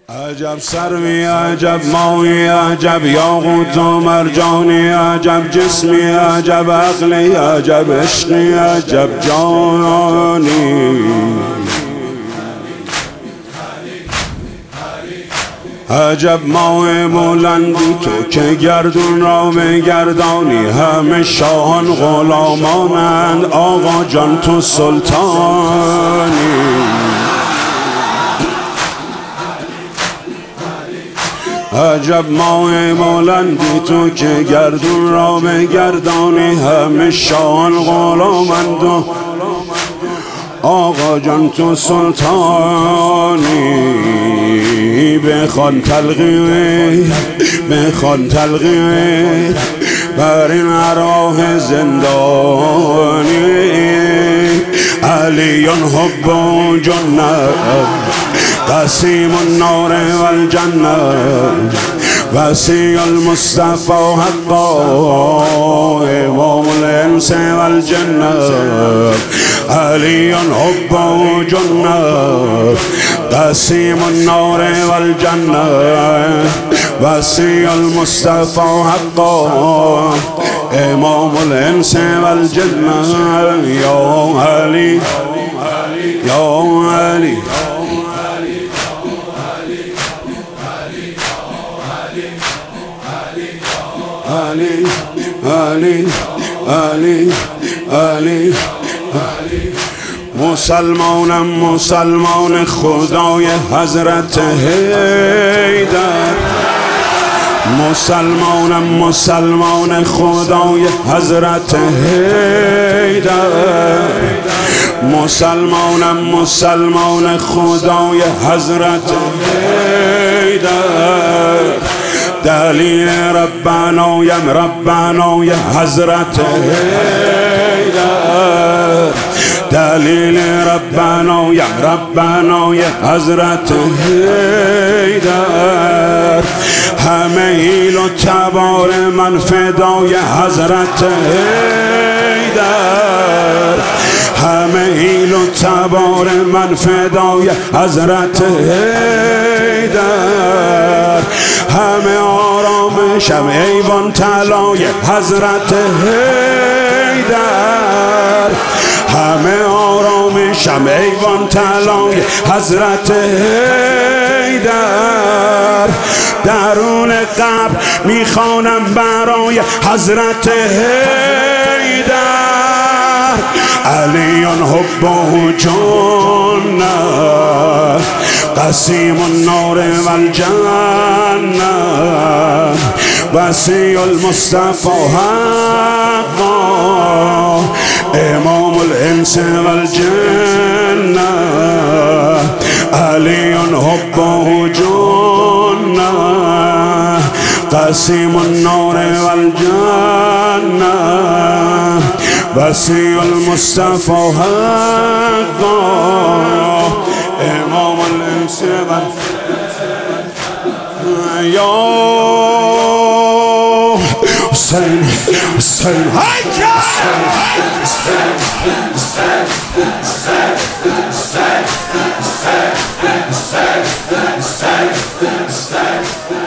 عجب سروی عجب ماهی عجب یاقوت و مرجانی عجب جسمی عجب عقلی عجب عشقی عجب جانی عجب ماه بلندی تو که گردون را بگردانی همه شاهان غلامانند آقا جان تو سلطانی عجب ماه بلندی تو که گردون را بگردانی همه شاهان غلامند و آقا جان تو سلطانی بخوان تلقی بر این ارواح زندانی علیون حب و جنت قسیم النار والجنة وسیع المصطفى حقا امام الانس والجنة علی حب و جنة قسیم النار والجنة وسیع المصطفى حقا امام الانس والجنة یا علی یا علی علی علی علی علی مسلمانم مسلمان خدای حضرت حیدر مسلمانم مسلمان خدای حضرت حیدر مسلمانم مسلمان خدای حضرت حیدر دلیل ربنای حضرت حیدر دلیل ربنای حضرت حیدر همه ایل و تبار من فدای حضرت حیدر همه ایل و تبار من فدای حضرت حیدر همه آرامشم ایوان طلای حضرت حیدر همه آرامشم ایوان طلای حضرت حیدر درون قبر میخوانم برای حضرت حیدر علیون حب و جنة قسیم النار والجنة وسیع المصطفى حقا امام الانس والجنة علیون حب و جنة قسیم النار والجنة وسیع المصطفى حقا امام الانس یا حسین حسین حسین